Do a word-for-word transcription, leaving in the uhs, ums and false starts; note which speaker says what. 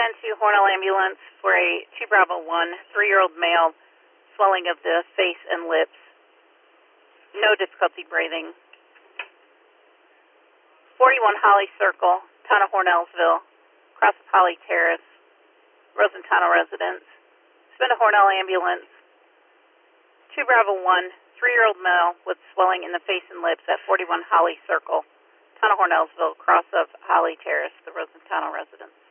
Speaker 1: ten to Hornell Ambulance for a two Bravo one, three-year-old male, swelling of the face and lips. No difficulty breathing. forty-one Holly Circle, town of Hornellsville, cross of Holly Terrace, Rosentano residence. Send a Hornell Ambulance. two Bravo one, three-year-old male with swelling in the face and lips at forty-one Holly Circle, town of Hornellsville, cross of Holly Terrace, the Rosentano residence.